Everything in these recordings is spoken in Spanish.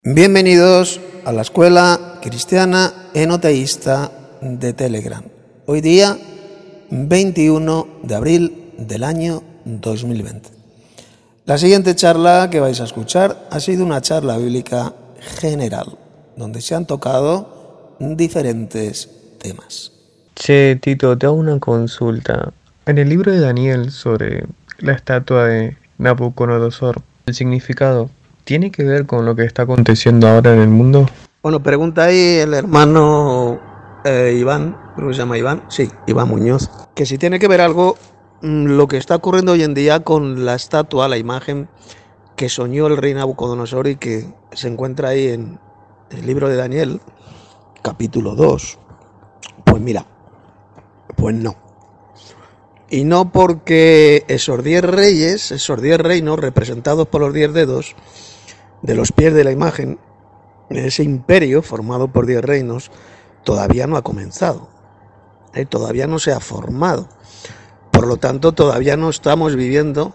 Bienvenidos a la Escuela Cristiana Enoteísta de Telegram. Hoy día 21 de abril del año 2020. La siguiente charla que vais a escuchar ha sido una charla bíblica general, donde se han tocado diferentes temas. Che, Tito, te hago una consulta. En el libro de Daniel sobre la estatua de Nabucodonosor, el significado, ¿tiene que ver con lo que está aconteciendo ahora en el mundo? Bueno, pregunta ahí el hermano Iván, creo que se llama Iván, sí, Iván Muñoz, que si tiene que ver algo lo que está ocurriendo hoy en día con la estatua, la imagen que soñó el rey Nabucodonosor y que se encuentra ahí en el libro de Daniel, capítulo 2. Pues mira, pues no. Y no porque esos 10 reyes, esos 10 reinos representados por los 10 dedos de los pies de la imagen, ese imperio formado por 10 reinos, todavía no ha comenzado, todavía no se ha formado. Por lo tanto, todavía no estamos viviendo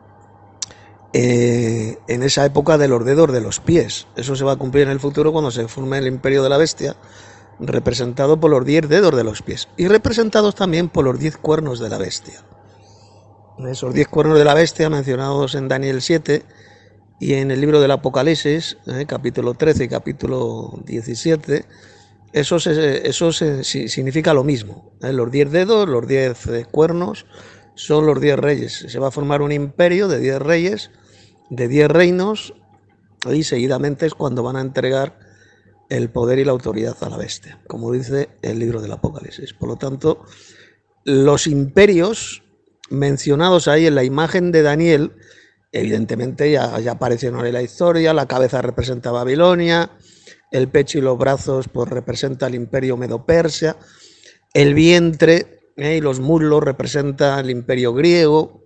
en esa época de los dedos de los pies. Eso se va a cumplir en el futuro cuando se forme el imperio de la bestia, representado por los 10 dedos de los pies y representados también por los 10 cuernos de la bestia. Esos 10 cuernos de la bestia mencionados en Daniel 7 y en el libro del Apocalipsis, capítulo 13 y capítulo 17, eso significa lo mismo. Los 10 dedos, los 10 cuernos, son los 10 reyes. Se va a formar un imperio de 10 reyes, de 10 reinos, y seguidamente es cuando van a entregar el poder y la autoridad a la bestia, como dice el libro del Apocalipsis. Por lo tanto, los imperios mencionados ahí en la imagen de Daniel, evidentemente ya aparecieron en la historia. La cabeza representa a Babilonia, el pecho y los brazos pues representa el imperio medo-persia, el vientre y los muslos representan el imperio griego,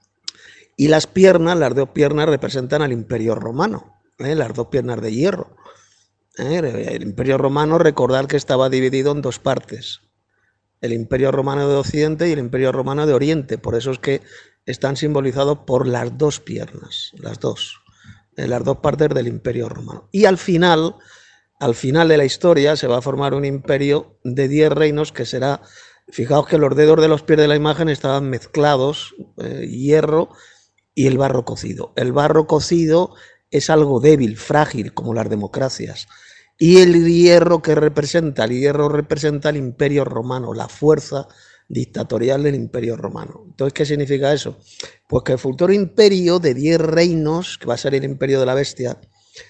y las piernas, las 2 piernas representan al imperio romano, las 2 piernas de hierro. El imperio romano, recordad que estaba dividido en 2 partes, el imperio romano de Occidente y el imperio romano de Oriente. Por eso es que están simbolizados por las 2 piernas, las dos partes del imperio romano. Y al final de la historia se va a formar un imperio de 10 reinos que será, fijaos que los dedos de los pies de la imagen estaban mezclados, hierro y el barro cocido. El barro cocido es algo débil, frágil, como las democracias. Y el hierro representa el imperio romano, la fuerza dictatorial del imperio romano. Entonces, ¿qué significa eso? Pues que el futuro imperio de 10 reinos, que va a ser el imperio de la bestia,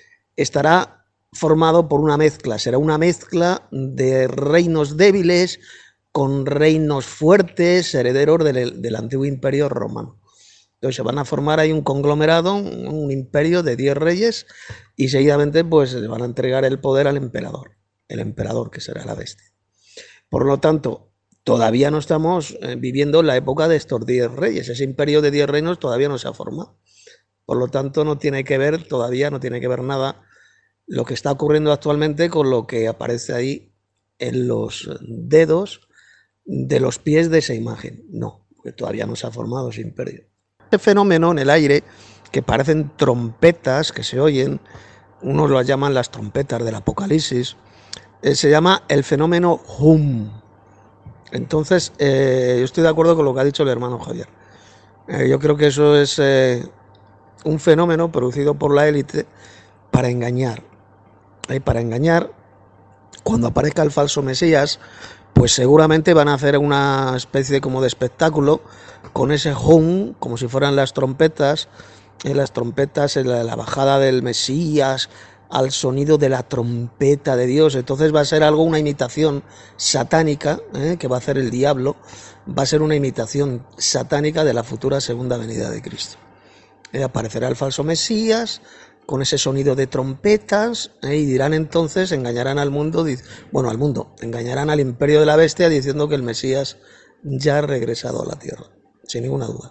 estará formado por una mezcla. Será una mezcla de reinos débiles con reinos fuertes, herederos del antiguo imperio romano. Entonces se van a formar ahí un conglomerado, un imperio de 10 reyes, y seguidamente pues le van a entregar el poder al emperador, el emperador que será la bestia. Por lo tanto, todavía no estamos viviendo la época de estos 10 reyes. Ese imperio de 10 reinos todavía no se ha formado. Por lo tanto, todavía no tiene que ver nada lo que está ocurriendo actualmente con lo que aparece ahí en los dedos de los pies de esa imagen. No, porque todavía no se ha formado ese imperio. Este fenómeno en el aire, que parecen trompetas que se oyen, unos lo llaman las trompetas del Apocalipsis, se llama el fenómeno hum. Entonces, yo estoy de acuerdo con lo que ha dicho el hermano Javier. Yo creo que eso es un fenómeno producido por la élite para engañar. Para engañar, cuando aparezca el falso Mesías, pues seguramente van a hacer una especie como de espectáculo con ese hum, como si fueran las trompetas, en la bajada del Mesías, al sonido de la trompeta de Dios. Entonces va a ser una imitación satánica, que va a hacer el diablo, va a ser una imitación satánica de la futura segunda venida de Cristo. Aparecerá el falso Mesías con ese sonido de trompetas, y dirán entonces, engañarán al mundo, engañarán al imperio de la bestia diciendo que el Mesías ya ha regresado a la tierra, sin ninguna duda.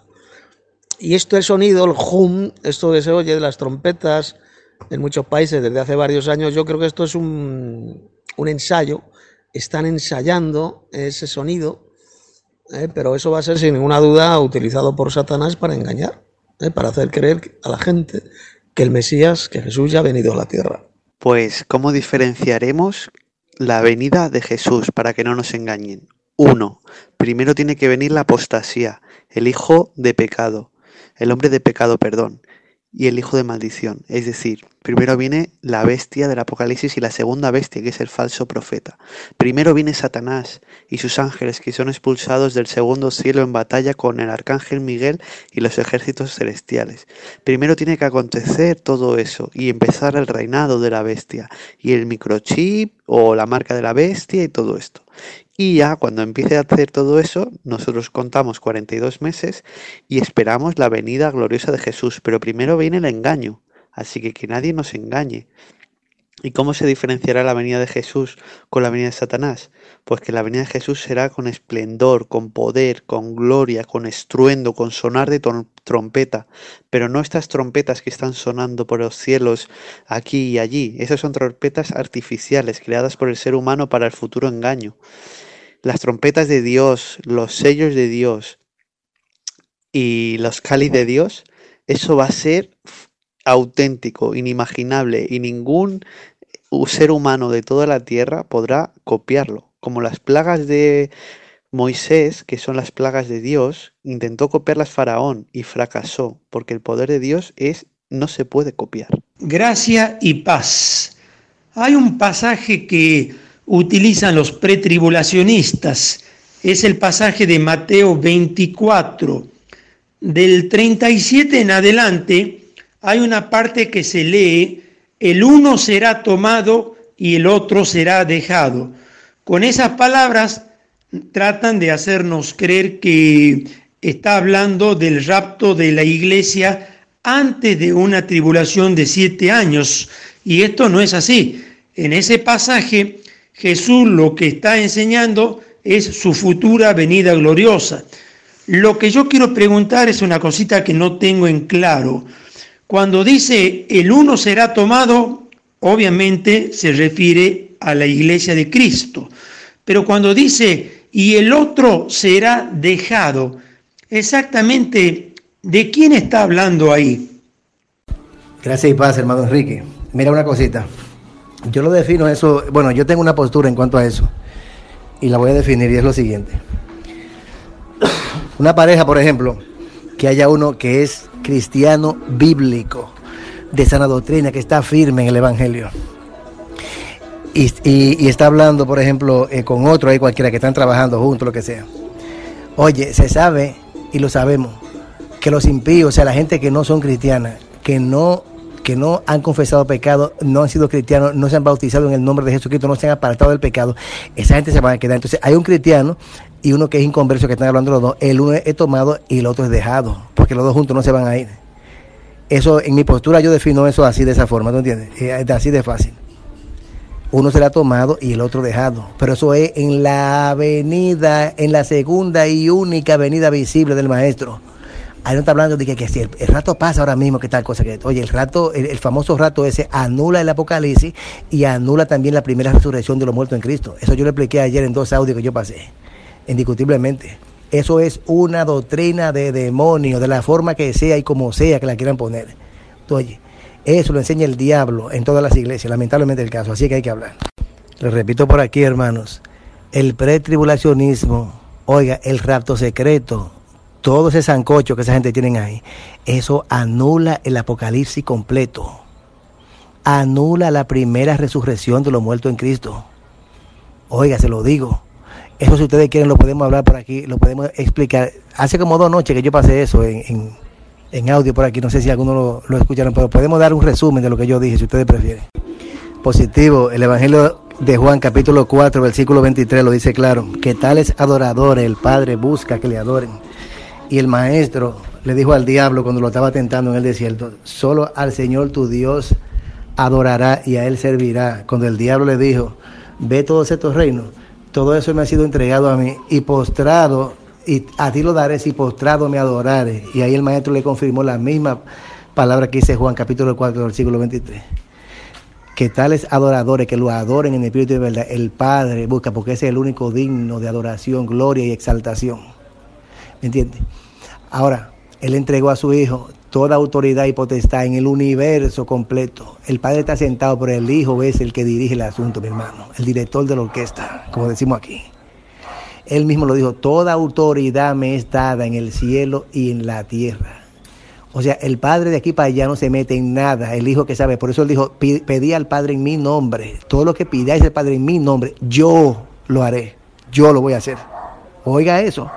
Y el sonido, el hum, esto que se oye de las trompetas en muchos países desde hace varios años, yo creo que esto es un ensayo. Están ensayando ese sonido, pero eso va a ser sin ninguna duda utilizado por Satanás para engañar, para hacer creer a la gente que el Mesías, que Jesús ya ha venido a la tierra. Pues, ¿cómo diferenciaremos la venida de Jesús para que no nos engañen? Uno, primero tiene que venir la apostasía, el hijo de pecado, el hombre de pecado, perdón, y el hijo de maldición. Es decir, primero viene la bestia del Apocalipsis y la segunda bestia, que es el falso profeta. Primero viene Satanás y sus ángeles, que son expulsados del segundo cielo en batalla con el arcángel Miguel y los ejércitos celestiales. Primero tiene que acontecer todo eso y empezar el reinado de la bestia y el microchip o la marca de la bestia y todo esto. Y ya cuando empiece a hacer todo eso, nosotros contamos 42 meses y esperamos la venida gloriosa de Jesús. Pero primero viene el engaño, así que nadie nos engañe. ¿Y cómo se diferenciará la venida de Jesús con la venida de Satanás? Pues que la venida de Jesús será con esplendor, con poder, con gloria, con estruendo, con sonar de trompeta. Pero no estas trompetas que están sonando por los cielos aquí y allí. Esas son trompetas artificiales creadas por el ser humano para el futuro engaño. Las trompetas de Dios, los sellos de Dios y los cáliz de Dios, eso va a ser auténtico, inimaginable, y ningún ser humano de toda la tierra podrá copiarlo. Como las plagas de Moisés, que son las plagas de Dios, intentó copiarlas Faraón y fracasó, porque el poder de Dios no se puede copiar. Gracia y paz. Hay un pasaje que utilizan los pretribulacionistas. Es el pasaje de Mateo 24. Del 37 en adelante hay una parte que se lee: el uno será tomado y el otro será dejado. Con esas palabras tratan de hacernos creer que está hablando del rapto de la iglesia antes de una tribulación de 7 años. Y esto no es así. En ese pasaje Jesús lo que está enseñando es su futura venida gloriosa. Lo que yo quiero preguntar es una cosita que no tengo en claro. Cuando dice el uno será tomado, obviamente se refiere a la iglesia de Cristo. Pero cuando dice y el otro será dejado, exactamente ¿de quién está hablando ahí? Gracias y paz, hermano Enrique. Mira una cosita. Yo lo defino eso, bueno, yo tengo una postura en cuanto a eso y la voy a definir, y es lo siguiente. Una pareja, por ejemplo, que haya uno que es cristiano bíblico, de sana doctrina, que está firme en el evangelio y está hablando, por ejemplo, con otro ahí cualquiera que están trabajando juntos, lo que sea. Oye, se sabe y lo sabemos que los impíos, o sea, la gente que no son cristianas, que no han confesado pecado, no han sido cristianos, no se han bautizado en el nombre de Jesucristo, no se han apartado del pecado, esa gente se va a quedar. Entonces hay un cristiano y uno que es inconverso, que están hablando los dos, el uno es tomado y el otro es dejado, porque los dos juntos no se van a ir. Eso, en mi postura, yo defino eso así, de esa forma, ¿tú entiendes? Así de fácil. Uno será tomado y el otro dejado, pero eso es en la venida, en la segunda y única venida visible del Maestro. Ahí no está hablando de que si el rato pasa ahora mismo, que tal cosa que... Oye, el rato, el famoso rato ese anula el Apocalipsis y anula también la primera resurrección de los muertos en Cristo. Eso yo lo expliqué ayer en 2 audios que yo pasé, indiscutiblemente. Eso es una doctrina de demonio, de la forma que sea y como sea que la quieran poner. Oye, eso lo enseña el diablo en todas las iglesias, lamentablemente el caso, así que hay que hablar. Les repito por aquí, hermanos, el pretribulacionismo, oiga, el rapto secreto, todo ese sancocho que esa gente tiene ahí, eso anula el Apocalipsis completo, anula la primera resurrección de los muertos en Cristo. Oiga, se lo digo. Eso, si ustedes quieren, lo podemos hablar por aquí, lo podemos explicar. Hace como 2 noches que yo pasé eso en audio por aquí, no sé si algunos lo escucharon, pero podemos dar un resumen de lo que yo dije, si ustedes prefieren. Positivo, el Evangelio de Juan, capítulo 4, versículo 23, lo dice claro, que tales adoradores el Padre busca que le adoren. Y el Maestro le dijo al diablo cuando lo estaba tentando en el desierto: solo al Señor tu Dios adorará y a Él servirá. Cuando el diablo le dijo: ve todos estos reinos, todo eso me ha sido entregado a mí, y postrado, y a ti lo daré si postrado me adorares. Y ahí el Maestro le confirmó la misma palabra que dice Juan capítulo 4, versículo 23. Que tales adoradores, que lo adoren en espíritu y verdad, el Padre busca, porque ese es el único digno de adoración, gloria y exaltación. ¿Me entiendes? Ahora, Él entregó a su Hijo toda autoridad y potestad en el universo completo. El Padre está sentado, pero el Hijo es el que dirige el asunto, mi hermano, el director de la orquesta, como decimos aquí. Él mismo lo dijo, toda autoridad me es dada en el cielo y en la tierra. O sea, el Padre de aquí para allá no se mete en nada, el Hijo que sabe. Por eso él dijo, pedí al Padre en mi nombre. Todo lo que pidáis al Padre en mi nombre, yo lo haré, yo lo voy a hacer. Oiga eso.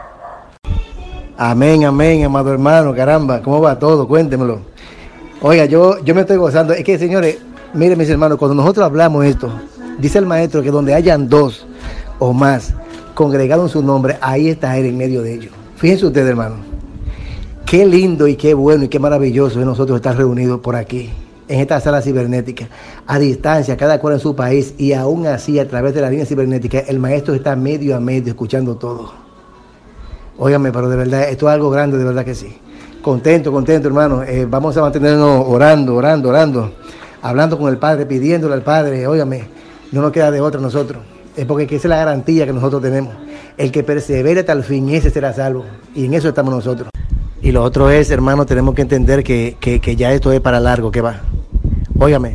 Amén, amén, amado hermano, caramba, ¿cómo va todo? Cuéntemelo. Oiga, yo me estoy gozando. Es que, señores, miren mis hermanos, cuando nosotros hablamos esto, dice el maestro que donde hayan dos o más congregados en su nombre, ahí está Él en medio de ellos. Fíjense ustedes, hermano, qué lindo y qué bueno y qué maravilloso es nosotros estar reunidos por aquí, en esta sala cibernética, a distancia, cada cual en su país, y aún así, a través de la línea cibernética, el maestro está medio a medio escuchando todo. Óigame, pero de verdad, esto es algo grande, de verdad que sí. Contento, hermano. Vamos a mantenernos orando, hablando con el Padre, pidiéndole al Padre. Óigame, no nos queda de otra nosotros. Es porque esa es la garantía que nosotros tenemos. El que persevere hasta el fin, ese será salvo. Y en eso estamos nosotros. Y lo otro es, hermano, tenemos que entender que ya esto es para largo, que va. Óigame,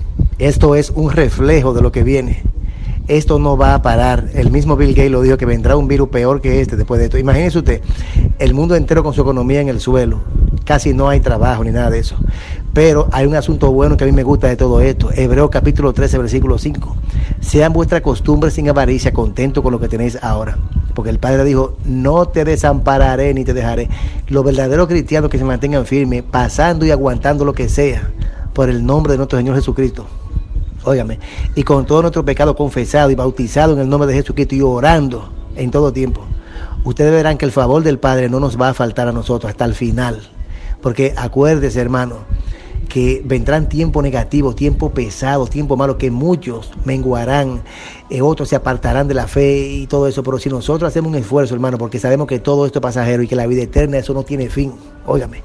esto es un reflejo de lo que viene. Esto no va a parar. El mismo Bill Gates lo dijo, que vendrá un virus peor que este después de esto. Imagínese usted, el mundo entero con su economía en el suelo. Casi no hay trabajo ni nada de eso. Pero hay un asunto bueno que a mí me gusta de todo esto. Hebreos capítulo 13, versículo 5. Sean vuestras costumbres sin avaricia, contentos con lo que tenéis ahora. Porque el Padre dijo, no te desampararé ni te dejaré. Los verdaderos cristianos que se mantengan firmes, pasando y aguantando lo que sea, por el nombre de nuestro Señor Jesucristo. Óigame, y con todo nuestro pecado confesado y bautizado en el nombre de Jesucristo y orando en todo tiempo, ustedes verán que el favor del Padre no nos va a faltar a nosotros hasta el final. Porque acuérdese, hermano, que vendrán tiempos negativos, tiempos pesados, tiempos malos, que muchos menguarán, otros se apartarán de la fe y todo eso. Pero si nosotros hacemos un esfuerzo, hermano, porque sabemos que todo esto es pasajero y que la vida eterna, eso no tiene fin, óigame.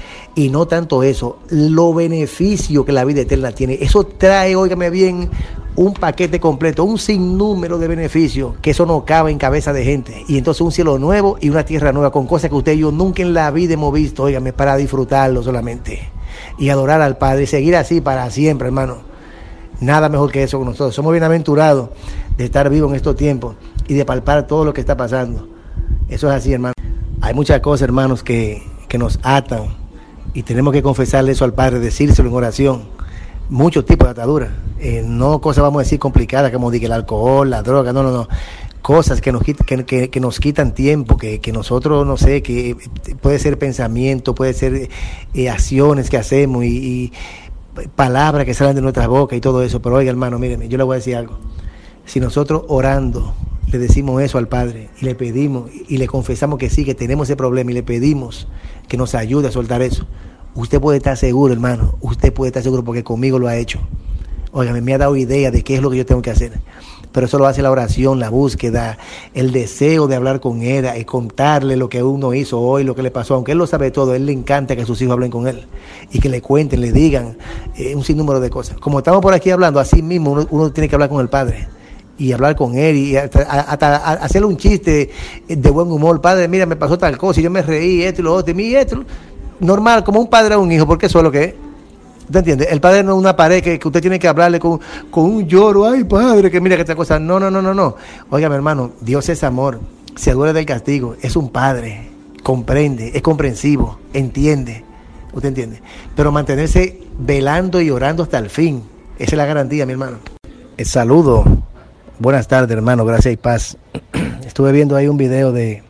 Y no tanto eso, los beneficios que la vida eterna tiene, eso trae, óigame bien, un paquete completo, un sinnúmero de beneficios, que eso no cabe en cabeza de gente. Y entonces un cielo nuevo y una tierra nueva, con cosas que usted y yo nunca en la vida hemos visto, óigame, para disfrutarlo solamente. Y adorar al Padre y seguir así para siempre, hermano. Nada mejor que eso con nosotros. Somos bienaventurados de estar vivos en estos tiempos y de palpar todo lo que está pasando. Eso es así, hermano. Hay muchas cosas, hermanos, que nos atan. Y tenemos que confesarle eso al Padre, decírselo en oración. Muchos tipos de ataduras. No cosas, vamos a decir, complicadas, como el alcohol, la droga, no. Cosas que nos quitan tiempo, que nosotros, no sé, que puede ser pensamiento, puede ser acciones que hacemos y palabras que salen de nuestras bocas y todo eso. Pero oiga, hermano, míreme, yo le voy a decir algo. Si nosotros orando le decimos eso al Padre y le pedimos y le confesamos que sí, que tenemos ese problema y le pedimos que nos ayude a soltar eso, usted puede estar seguro, hermano, usted puede estar seguro, porque conmigo lo ha hecho. Óigame, me ha dado idea de qué es lo que yo tengo que hacer. Pero eso lo hace la oración, la búsqueda, el deseo de hablar con Él, y contarle lo que uno hizo hoy, lo que le pasó. Aunque Él lo sabe todo, Él le encanta que sus hijos hablen con Él y que le cuenten, le digan un sinnúmero de cosas. Como estamos por aquí hablando, así mismo uno tiene que hablar con el Padre y hablar con Él y hasta hacerle un chiste de buen humor. Padre, mira, me pasó tal cosa y yo me reí, esto y lo otro, y esto. Normal, como un padre a un hijo, porque eso es lo que es. ¿Usted entiende? El Padre no es una pared que usted tiene que hablarle con un lloro. Ay, Padre, que mira que esta cosa. No. Oiga, mi hermano, Dios es amor, se duele del castigo, es un Padre, comprende, es comprensivo, entiende. ¿Usted entiende? Pero mantenerse velando y orando hasta el fin, esa es la garantía, mi hermano. Saludo. Buenas tardes, hermano, gracias y paz. Estuve viendo ahí un video de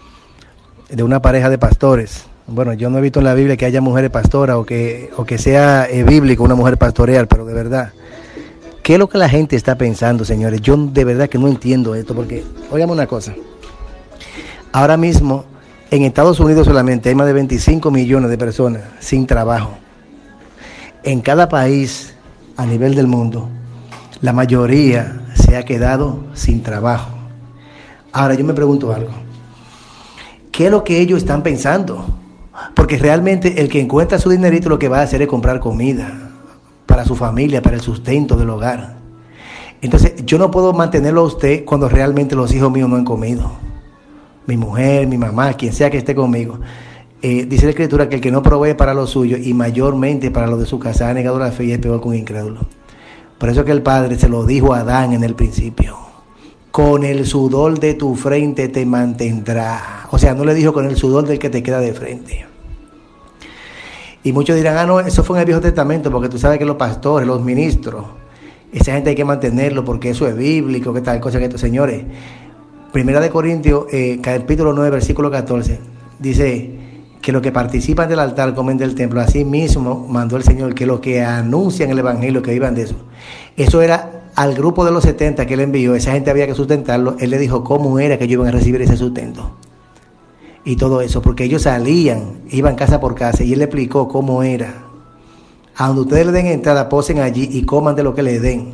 una pareja de pastores. Bueno, yo no he visto en la Biblia que haya mujeres pastoras o que sea bíblico una mujer pastoreal, pero de verdad, ¿qué es lo que la gente está pensando, señores? Yo de verdad que no entiendo esto, porque, óigame una cosa, ahora mismo en Estados Unidos solamente hay más de 25 millones de personas sin trabajo. En cada país a nivel del mundo, la mayoría se ha quedado sin trabajo. Ahora yo me pregunto algo, ¿qué es lo que ellos están pensando? Porque realmente el que encuentra su dinerito lo que va a hacer es comprar comida para su familia, para el sustento del hogar. Entonces yo no puedo mantenerlo a usted cuando realmente los hijos míos no han comido. Mi mujer, mi mamá, quien sea que esté conmigo. dice la Escritura que el que no provee para lo suyo y mayormente para lo de su casa ha negado la fe y es peor que un incrédulo. Por eso que el Padre se lo dijo a Adán en el principio: con el sudor de tu frente te mantendrá. O sea, no le dijo con el sudor del que te queda de frente. Y muchos dirán, no, eso fue en el Viejo Testamento, porque tú sabes que los pastores, los ministros, esa gente hay que mantenerlo porque eso es bíblico, que tal cosa que esto. Señores, Primera de Corintios, capítulo 9, versículo 14, dice que los que participan del altar comen del templo. Así mismo mandó el Señor que los que anuncian el evangelio que vivan de eso. Eso era al grupo de los 70 que él envió. Esa gente había que sustentarlo. Él le dijo cómo era que ellos iban a recibir ese sustento y todo eso, porque ellos salían, iban casa por casa, y él le explicó cómo era. A donde ustedes le den entrada, posen allí y coman de lo que le den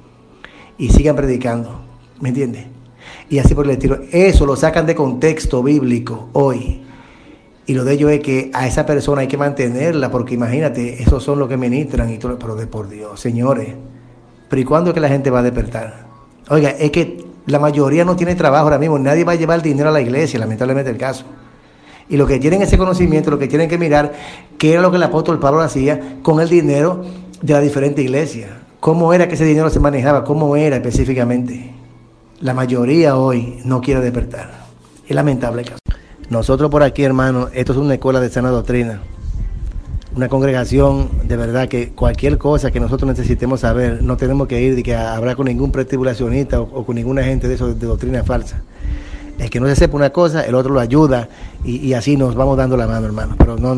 y sigan predicando, ¿me entiendes? Y así por el estilo. Eso lo sacan de contexto bíblico hoy, y lo de ellos es que a esa persona hay que mantenerla, porque imagínate, esos son los que ministran y todo. Pero de por Dios, señores, pero ¿y cuándo es que la gente va a despertar? Oiga, es que la mayoría no tiene trabajo ahora mismo, nadie va a llevar dinero a la iglesia, lamentablemente el caso. Y los que tienen ese conocimiento, los que tienen que mirar qué era lo que el apóstol Pablo hacía con el dinero de la diferente iglesia, cómo era que ese dinero se manejaba, cómo era específicamente. La mayoría hoy no quiere despertar. Es lamentable el caso. Nosotros por aquí, hermanos, esto es una escuela de sana doctrina, una congregación de verdad que cualquier cosa que nosotros necesitemos saber, no tenemos que ir a hablar con ningún pretribulacionista o con ninguna gente de eso de doctrina falsa. El que no se sepa una cosa, el otro lo ayuda y así nos vamos dando la mano, hermano. Pero no.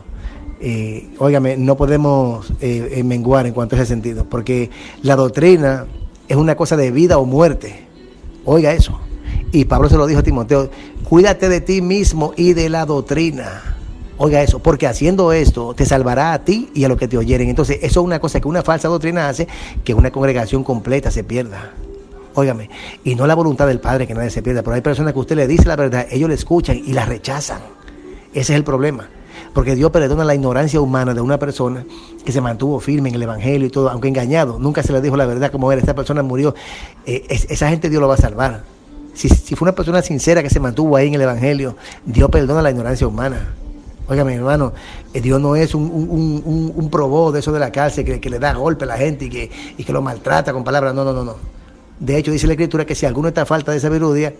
Óigame, no podemos menguar en cuanto a ese sentido, porque la doctrina es una cosa de vida o muerte. Oiga eso. Y Pablo se lo dijo a Timoteo: cuídate de ti mismo y de la doctrina. Oiga eso, porque haciendo esto te salvará a ti y a los que te oyeren. Entonces, eso es una cosa que una falsa doctrina hace, que una congregación completa se pierda. Óigame, y no la voluntad del Padre que nadie se pierda, pero hay personas que usted le dice la verdad, ellos le escuchan y la rechazan. Ese es el problema, porque Dios perdona la ignorancia humana de una persona que se mantuvo firme en el evangelio y todo, aunque engañado, nunca se le dijo la verdad como era. Esta persona murió, esa gente Dios lo va a salvar. Si fue una persona sincera que se mantuvo ahí en el evangelio, Dios perdona la ignorancia humana. Oiga, mi hermano, Dios no es un probó de eso de la cárcel que le da golpe a la gente y que lo maltrata con palabras. No. De hecho, dice la Escritura que si alguno está a falta de sabiduría,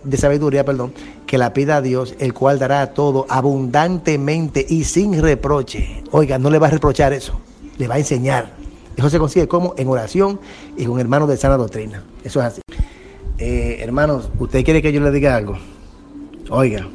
que la pida a Dios, el cual dará a todo abundantemente y sin reproche. Oiga, no le va a reprochar eso, le va a enseñar. Eso se consigue como en oración y con hermanos de sana doctrina. Eso es así. Hermanos, ¿usted quiere que yo le diga algo? Oiga.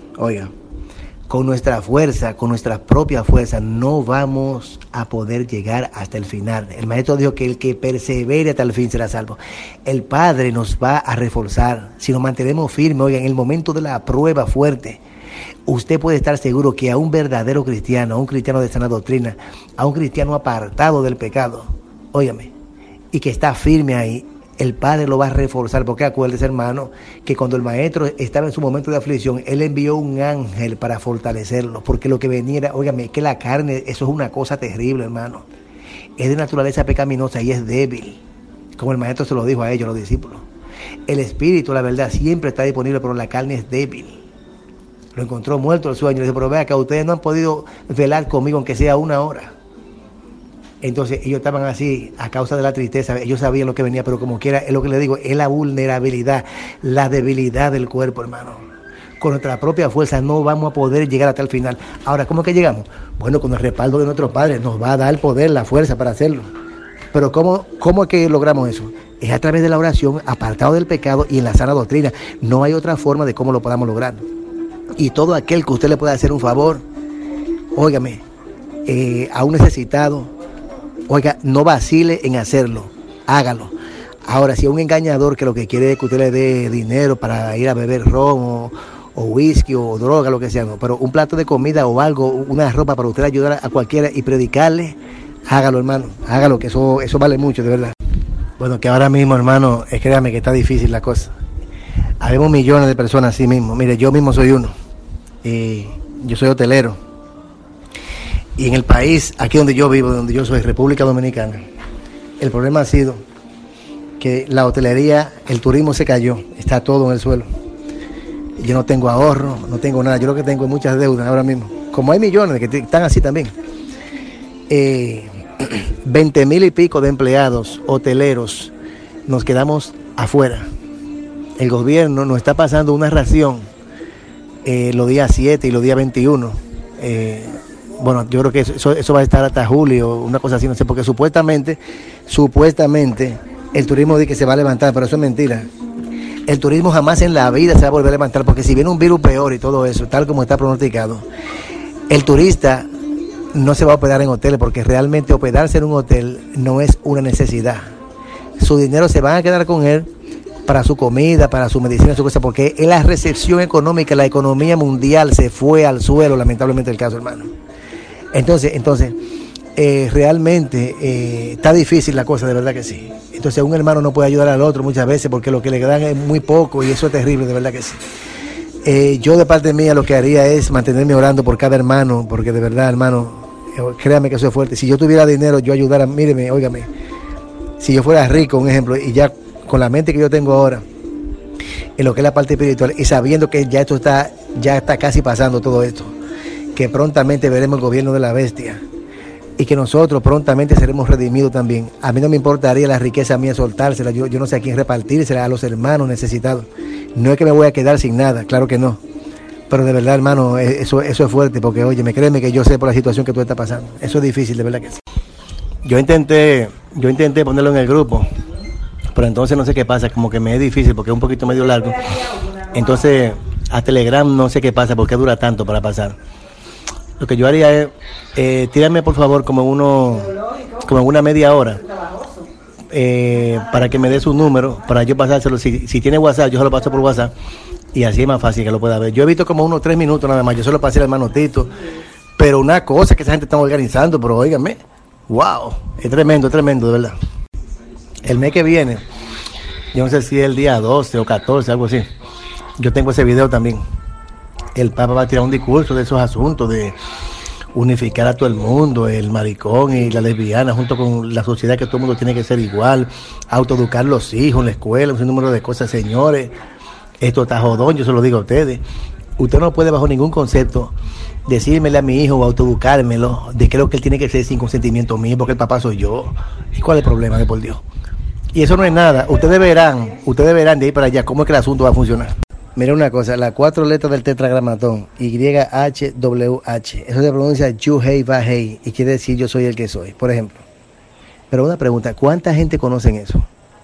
Con nuestra fuerza, con nuestra propia fuerza, no vamos a poder llegar hasta el final. El maestro dijo que el que persevere hasta el fin será salvo. El Padre nos va a reforzar si nos mantenemos firmes. Oiga, en el momento de la prueba fuerte, usted puede estar seguro que a un verdadero cristiano, a un cristiano de sana doctrina, a un cristiano apartado del pecado, óigame, y que está firme ahí, el Padre lo va a reforzar, porque acuérdese, hermano, que cuando el maestro estaba en su momento de aflicción, él envió un ángel para fortalecerlo, porque lo que venía era, óigame, que la carne, eso es una cosa terrible, hermano. Es de naturaleza pecaminosa y es débil, como el maestro se lo dijo a ellos, los discípulos. El espíritu, la verdad, siempre está disponible, pero la carne es débil. Lo encontró muerto el sueño, le dijo: pero vea que ustedes no han podido velar conmigo, aunque sea una hora. Entonces ellos estaban así a causa de la tristeza, ellos sabían lo que venía, pero como quiera, es lo que les digo, es la vulnerabilidad, la debilidad del cuerpo, hermano. Con nuestra propia fuerza no vamos a poder llegar hasta el final. Ahora, ¿cómo es que llegamos? Bueno, con el respaldo de nuestros padres, nos va a dar el poder, la fuerza para hacerlo. Pero ¿cómo es que logramos eso? Es a través de la oración, apartado del pecado y en la sana doctrina. No hay otra forma de cómo lo podamos lograr. Y todo aquel que usted le pueda hacer un favor, óigame, a un necesitado, oiga, no vacile en hacerlo, hágalo. Ahora, si es un engañador que lo que quiere es que usted le dé dinero para ir a beber ron o whisky o droga, lo que sea, no, pero un plato de comida o algo, una ropa para usted ayudar a cualquiera y predicarle, hágalo, hermano, hágalo, que eso vale mucho, de verdad. Bueno, que ahora mismo, hermano, créame que está difícil la cosa. Habemos millones de personas así mismo. Mire, yo mismo soy uno. Yo soy hotelero. Y en el país, aquí donde yo vivo, donde yo soy, República Dominicana, el problema ha sido que la hotelería, el turismo se cayó, está todo en el suelo. Yo no tengo ahorro, no tengo nada, yo lo que tengo es muchas deudas ahora mismo. como hay millones que están así también, 20,000 y pico de empleados hoteleros nos quedamos afuera. El gobierno nos está pasando una ración los días 7 y los días 21. Bueno, yo creo que eso va a estar hasta julio, una cosa así, no sé, porque supuestamente el turismo dice que se va a levantar, pero eso es mentira. El turismo jamás en la vida se va a volver a levantar, porque si viene un virus peor y todo eso, tal como está pronosticado, el turista no se va a hospedar en hoteles, porque realmente hospedarse en un hotel no es una necesidad. Su dinero se van a quedar con él para su comida, para su medicina, su cosa, porque es la recesión económica, la economía mundial se fue al suelo, lamentablemente el caso, hermano. Entonces, realmente está difícil la cosa, de verdad que sí. Entonces un hermano no puede ayudar al otro muchas veces porque lo que le dan es muy poco y eso es terrible, de verdad que sí. Yo de parte mía lo que haría es mantenerme orando por cada hermano, porque de verdad, hermano, créame que eso es fuerte. Si yo tuviera dinero, yo ayudara, míreme, óigame, si yo fuera rico, un ejemplo, y ya con la mente que yo tengo ahora, en lo que es la parte espiritual, y sabiendo que ya está casi pasando todo esto, que prontamente veremos el gobierno de la bestia, y que nosotros prontamente seremos redimidos también. A mí no me importaría la riqueza mía soltársela, yo no sé a quién repartírsela, a los hermanos necesitados. No es que me voy a quedar sin nada, claro que no. Pero de verdad, hermano, eso es fuerte, porque oye, créeme que yo sé por la situación que tú estás pasando. Eso es difícil, de verdad que sí. Yo intenté ponerlo en el grupo, pero entonces no sé qué pasa, como que me es difícil porque es un poquito medio largo. Entonces, a Telegram no sé qué pasa, porque dura tanto para pasar. Lo que yo haría es, tírame por favor como una media hora, para que me dé su número, para yo pasárselo. Si tiene WhatsApp, yo se lo paso por WhatsApp, y así es más fácil que lo pueda ver. Yo he visto como unos 3 minutos nada más, yo se lo pasé al hermano Tito, pero una cosa que esa gente está organizando, pero óigame, wow, es tremendo, de verdad. El mes que viene, yo no sé si es el día 12 o 14, algo así, yo tengo ese video también. El Papa va a tirar un discurso de esos asuntos, de unificar a todo el mundo, el maricón y la lesbiana, junto con la sociedad, que todo el mundo tiene que ser igual, autoeducar los hijos en la escuela, un número de cosas. Señores, esto está jodón, yo se lo digo a ustedes. Usted no puede bajo ningún concepto decírmele a mi hijo o autoeducármelo de que lo que él tiene que ser sin consentimiento mío, porque el papá soy yo. ¿Y cuál es el problema, de por Dios? Y eso no es nada. Ustedes verán de ahí para allá cómo es que el asunto va a funcionar. Mira una cosa, las 4 letras del tetragramatón, YHWH, eso se pronuncia Yuhei Bahei y quiere decir yo soy el que soy, por ejemplo. Pero una pregunta, ¿cuánta gente conocen eso?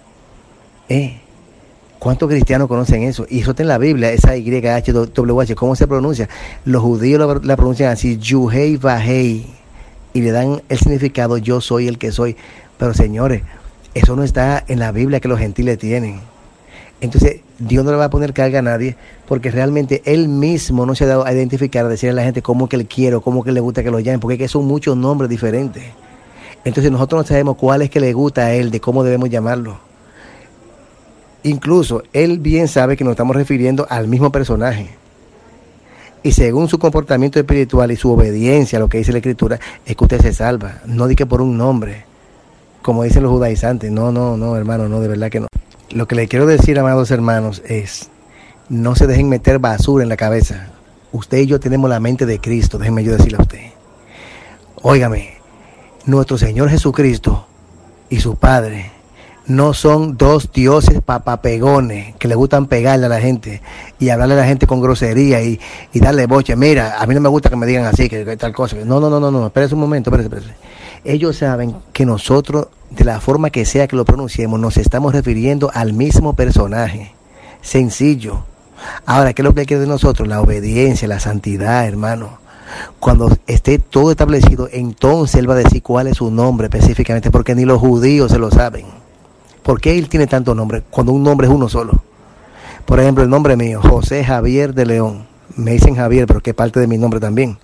¿Cuántos cristianos conocen eso? Y eso está en la Biblia, esa YHWH, ¿cómo se pronuncia? Los judíos la pronuncian así, Yuhei Bahei, y le dan el significado yo soy el que soy. Pero señores, eso no está en la Biblia que los gentiles tienen. Entonces, Dios no le va a poner carga a nadie, porque realmente Él mismo no se ha dado a identificar, a decirle a la gente cómo que Él quiere, cómo que le gusta que lo llamen, porque es que son muchos nombres diferentes. Entonces, nosotros no sabemos cuál es que le gusta a Él, de cómo debemos llamarlo. Incluso, Él bien sabe que nos estamos refiriendo al mismo personaje. Y según su comportamiento espiritual y su obediencia a lo que dice la Escritura, es que usted se salva. No di que por un nombre, como dicen los judaizantes. No, hermano, no, de verdad que no. Lo que le quiero decir, amados hermanos, es no se dejen meter basura en la cabeza. Usted y yo tenemos la mente de Cristo, déjenme yo decirle a usted. Óigame, nuestro Señor Jesucristo y su Padre no son dos dioses papapegones que le gustan pegarle a la gente y hablarle a la gente con grosería y darle boche. Mira, a mí no me gusta que me digan así, que tal cosa. No, espérese un momento, espérese. Ellos saben que nosotros, de la forma que sea que lo pronunciemos, nos estamos refiriendo al mismo personaje. Sencillo. Ahora, ¿qué es lo que quiere de nosotros? La obediencia, la santidad, hermano. Cuando esté todo establecido, entonces Él va a decir cuál es su nombre específicamente, porque ni los judíos se lo saben. ¿Por qué Él tiene tantos nombres cuando un nombre es uno solo? Por ejemplo, el nombre mío, José Javier de León. Me dicen Javier, pero que es parte de mi nombre también.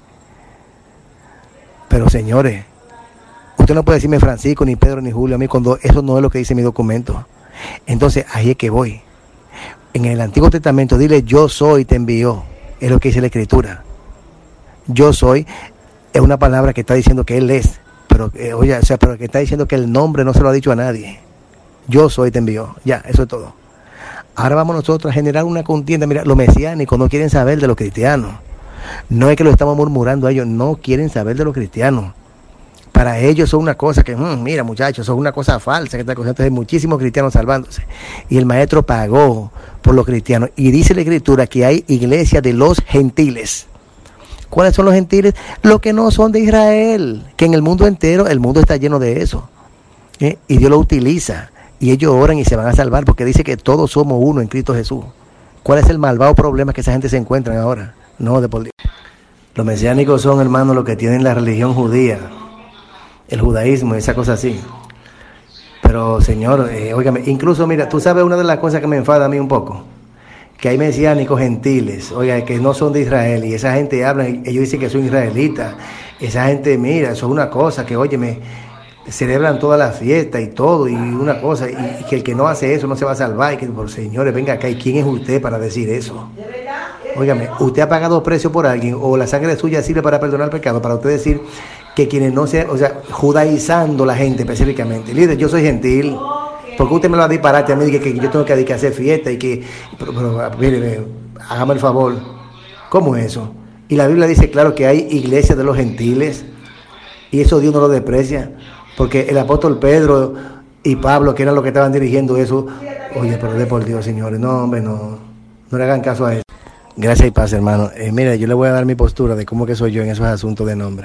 Pero señores, usted no puede decirme Francisco, ni Pedro, ni Julio a mí, cuando eso no es lo que dice mi documento. Entonces, ahí es que voy. En el Antiguo Testamento, dile yo soy, te envió. Es lo que dice la Escritura. Yo soy es una palabra que está diciendo que Él es. Pero, pero que está diciendo que el nombre no se lo ha dicho a nadie. Yo soy, te envió. Ya, eso es todo. Ahora vamos nosotros a generar una contienda. Mira, los mesiánicos no quieren saber de los cristianos. No es que lo estamos murmurando a ellos, no quieren saber de los cristianos. Para ellos son una cosa que, mira muchachos, son una cosa falsa, que esta cosa. Entonces hay muchísimos cristianos salvándose. Y el maestro pagó por los cristianos. Y dice la Escritura que hay iglesia de los gentiles. ¿Cuáles son los gentiles? Los que no son de Israel. Que en el mundo entero, el mundo está lleno de eso. Y Dios lo utiliza. Y ellos oran y se van a salvar porque dice que todos somos uno en Cristo Jesús. ¿Cuál es el malvado problema que esa gente se encuentra ahora? No, de por Dios. Los mesiánicos son, hermanos, los que tienen la religión judía. El judaísmo, esa cosa así. Pero, Señor, óigame, incluso, mira, tú sabes una de las cosas que me enfada a mí un poco, que hay mesiánicos gentiles, oiga, que no son de Israel, y esa gente habla, ellos dicen que son israelitas, esa gente, mira, eso es una cosa que, óyeme, celebran toda la fiesta y todo, y una cosa, y que el que no hace eso no se va a salvar, y que, por señores, venga acá, ¿y quién es usted para decir eso? Óigame, ¿usted ha pagado precio por alguien, o la sangre suya sirve para perdonar el pecado, para usted decir que quienes no sean, o sea, judaizando la gente específicamente? Líder, yo soy gentil, porque usted me lo va a disparar a mí que yo tengo que hacer fiesta y que, pero mire, hágame el favor, ¿cómo es eso? Y la Biblia dice claro que hay iglesias de los gentiles, y eso Dios no lo desprecia, porque el apóstol Pedro y Pablo, que eran los que estaban dirigiendo eso, oye, pero de por Dios, señores, no, hombre, no le hagan caso a eso. Gracias y paz, hermano. Mira, yo le voy a dar mi postura de cómo que soy yo en esos asuntos de nombre.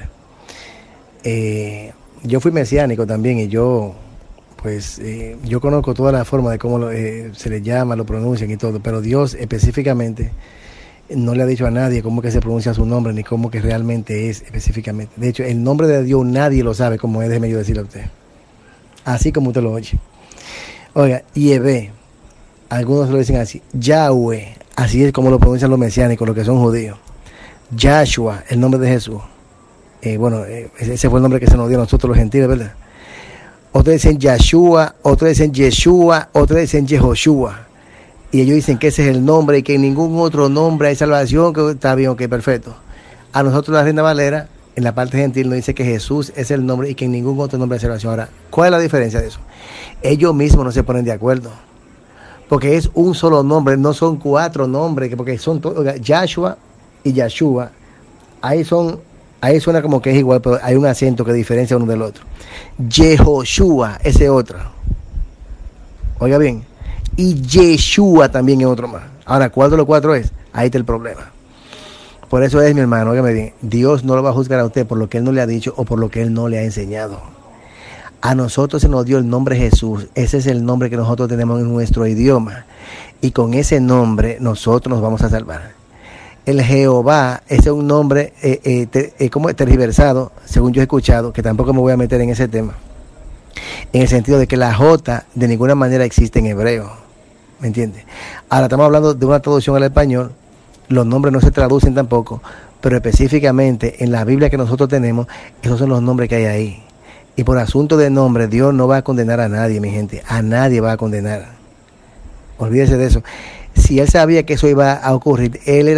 Yo fui mesiánico también y yo conozco toda la forma de cómo se le llama, lo pronuncian y todo, pero Dios específicamente no le ha dicho a nadie cómo que se pronuncia su nombre ni cómo que realmente es específicamente. De hecho, el nombre de Dios nadie lo sabe cómo es, déjeme yo decirle a usted. Así como usted lo oye. Oiga, Yahvé, algunos lo dicen así, Yahweh, así es como lo pronuncian los mesiánicos, los que son judíos. Yahshua, el nombre de Jesús. Ese fue el nombre que se nos dio a nosotros los gentiles, ¿verdad? Otros dicen Yahshua, otros dicen Yeshua, otros dicen Yehoshua. Y ellos dicen que ese es el nombre y que en ningún otro nombre hay salvación, que está bien, ok, perfecto. A nosotros la Reina Valera, en la parte gentil, nos dice que Jesús es el nombre y que en ningún otro nombre hay salvación. Ahora, ¿cuál es la diferencia de eso? Ellos mismos no se ponen de acuerdo. Porque es un solo nombre, no son 4 nombres, porque son todos, Yahshua y Yahshua. Ahí suena como que es igual, pero hay un acento que diferencia uno del otro. Yehoshua, ese otro. Oiga bien. Y Yeshua también es otro más. Ahora, ¿cuál de los 4 es? Ahí está el problema. Por eso es, mi hermano, óigame bien, Dios no lo va a juzgar a usted por lo que Él no le ha dicho o por lo que Él no le ha enseñado. A nosotros se nos dio el nombre Jesús. Ese es el nombre que nosotros tenemos en nuestro idioma. Y con ese nombre nosotros nos vamos a salvar. El Jehová, ese es un nombre como tergiversado, según yo he escuchado, que tampoco me voy a meter en ese tema. En el sentido de que la J de ninguna manera existe en hebreo. ¿Me entiendes? Ahora estamos hablando de una traducción al español. Los nombres no se traducen tampoco, pero específicamente en la Biblia que nosotros tenemos, esos son los nombres que hay ahí. Y por asunto de nombre, Dios no va a condenar a nadie, mi gente. A nadie va a condenar. Olvídese de eso. Si Él sabía que eso iba a ocurrir, Él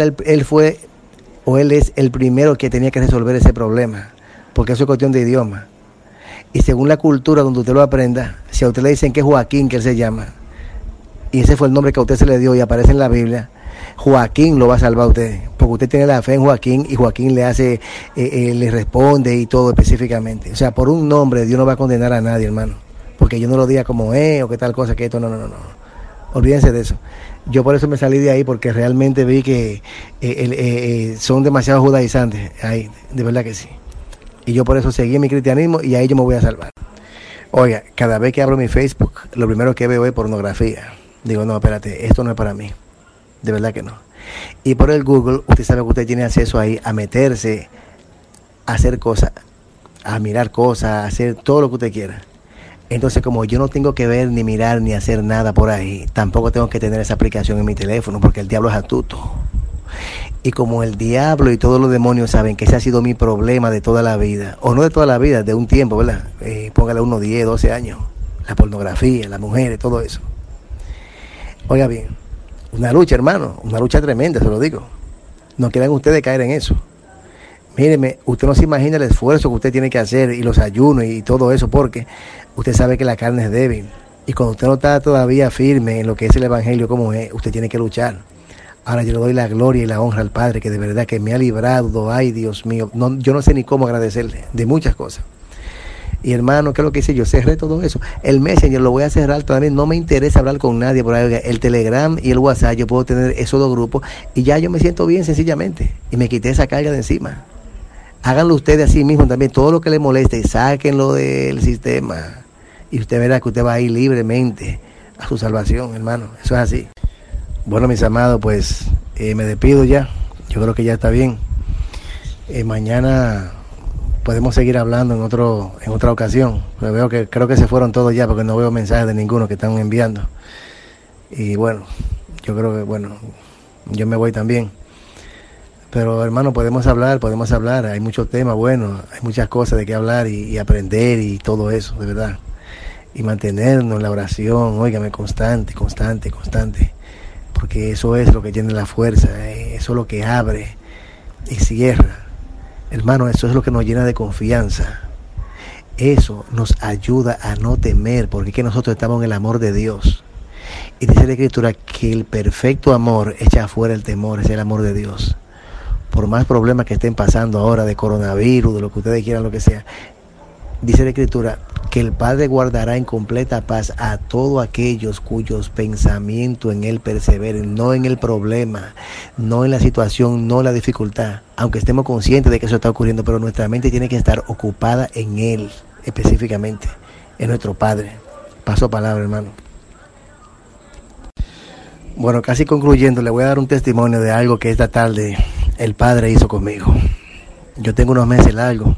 es el primero que tenía que resolver ese problema. Porque eso es cuestión de idioma. Y según la cultura donde usted lo aprenda, si a usted le dicen que es Joaquín, que él se llama, y ese fue el nombre que a usted se le dio y aparece en la Biblia, Joaquín lo va a salvar a usted, porque usted tiene la fe en Joaquín y Joaquín le responde y todo específicamente. O sea, por un nombre Dios no va a condenar a nadie, hermano, porque yo no lo diga como o qué tal cosa, que esto, no. Olvídense de eso. Yo por eso me salí de ahí, porque realmente vi que son demasiado judaizantes ahí, de verdad que sí. Y yo por eso seguí mi cristianismo y ahí yo me voy a salvar. Oiga, cada vez que abro mi Facebook, lo primero que veo es pornografía. Digo, no, espérate, esto no es para mí. De verdad que no. Y por el Google, usted sabe que usted tiene acceso ahí a meterse, a hacer cosas, a mirar cosas, a hacer todo lo que usted quiera. Entonces, como yo no tengo que ver, ni mirar, ni hacer nada por ahí, tampoco tengo que tener esa aplicación en mi teléfono, porque el diablo es astuto. Y como el diablo y todos los demonios saben que ese ha sido mi problema de toda la vida, o no de toda la vida, de un tiempo, ¿verdad? Póngale unos 10, 12 años, la pornografía, las mujeres, todo eso. Oiga bien, una lucha, hermano, una lucha tremenda, se lo digo. No quieran ustedes caer en eso. Míreme, usted no se imagina el esfuerzo que usted tiene que hacer y los ayunos y todo eso, porque usted sabe que la carne es débil. Y cuando usted no está todavía firme en lo que es el evangelio como es, usted tiene que luchar. Ahora yo le doy la gloria y la honra al Padre, que de verdad que me ha librado. Ay, Dios mío, no, yo no sé ni cómo agradecerle de muchas cosas. Y hermano, ¿qué es lo que hice? Yo cerré todo eso. El Messenger lo voy a cerrar también. No me interesa hablar con nadie por ahí. El Telegram y el WhatsApp, yo puedo tener esos dos grupos y ya yo me siento bien sencillamente. Y me quité esa carga de encima. Háganlo ustedes así mismo también. Todo lo que les moleste, sáquenlo del sistema. Y usted verá que usted va a ir libremente a su salvación, hermano. Eso es así. Bueno, mis amados, pues me despido ya. Yo creo que ya está bien. Mañana podemos seguir hablando en otra ocasión. Pero creo que se fueron todos ya porque no veo mensajes de ninguno que están enviando. Y bueno, yo creo que, bueno, yo me voy también. Pero hermano, podemos hablar. Hay muchos temas buenos, hay muchas cosas de qué hablar y aprender y todo eso, de verdad. Y mantenernos en la oración, óigame, constante. Porque eso es lo que tiene la fuerza, eso es lo que abre y cierra. Hermano, eso es lo que nos llena de confianza. Eso nos ayuda a no temer, porque es que nosotros estamos en el amor de Dios. Y dice la Escritura que el perfecto amor echa afuera el temor, es el amor de Dios. Por más problemas que estén pasando ahora de coronavirus, de lo que ustedes quieran, lo que sea, dice la Escritura que el Padre guardará en completa paz a todos aquellos cuyos pensamientos en Él perseveren, no en el problema, no en la situación, no en la dificultad, aunque estemos conscientes de que eso está ocurriendo, pero nuestra mente tiene que estar ocupada en Él, específicamente, en nuestro Padre. Paso palabra, hermano. Bueno, casi concluyendo, le voy a dar un testimonio de algo que esta tarde el Padre hizo conmigo. Yo tengo unos meses largos.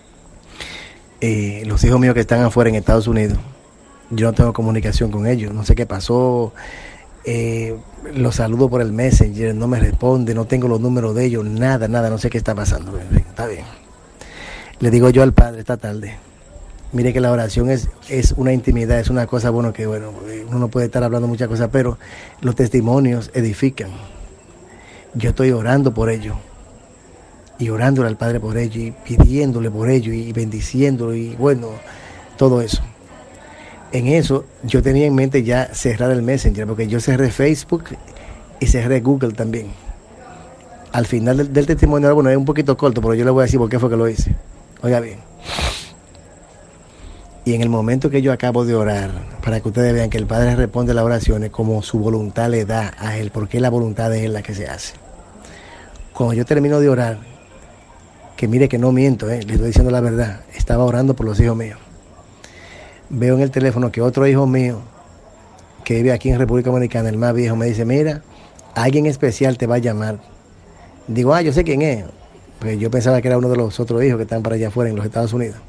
Los hijos míos que están afuera en Estados Unidos, yo no tengo comunicación con ellos, no sé qué pasó. Los saludo por el Messenger, no me responde, no tengo los números de ellos, nada, no sé qué está pasando. Está bien. Le digo yo al Padre esta tarde, mire que la oración es una intimidad, es una cosa, bueno, que bueno, uno no puede estar hablando muchas cosas, pero los testimonios edifican. Yo estoy orando por ellos. Y orándole al Padre por ello, y pidiéndole por ello, y bendiciéndolo, y bueno, todo eso. En eso, yo tenía en mente ya cerrar el Messenger, porque yo cerré Facebook y cerré Google también. Al final del testimonio, bueno, es un poquito corto, pero yo le voy a decir por qué fue que lo hice. Oiga bien. Y en el momento que yo acabo de orar, para que ustedes vean que el Padre responde las oraciones como su voluntad le da a Él, porque la voluntad de Él la que se hace. Cuando yo termino de orar, que mire que no miento, le estoy diciendo la verdad, estaba orando por los hijos míos. Veo en el teléfono que otro hijo mío, que vive aquí en República Dominicana, el más viejo, me dice, mira, alguien especial te va a llamar. Digo, yo sé quién es, porque yo pensaba que era uno de los otros hijos que están para allá afuera en los Estados Unidos.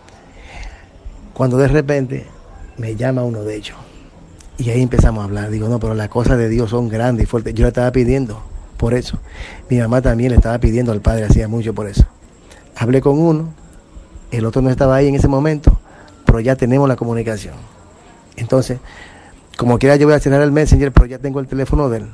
Cuando de repente me llama uno de ellos, y ahí empezamos a hablar. Digo, no, pero las cosas de Dios son grandes y fuertes. Yo le estaba pidiendo por eso. Mi mamá también le estaba pidiendo al Padre, hacía mucho por eso. Hablé con uno, el otro no estaba ahí en ese momento, pero ya tenemos la comunicación. Entonces, como quiera yo voy a cerrar el Messenger, pero ya tengo el teléfono de él.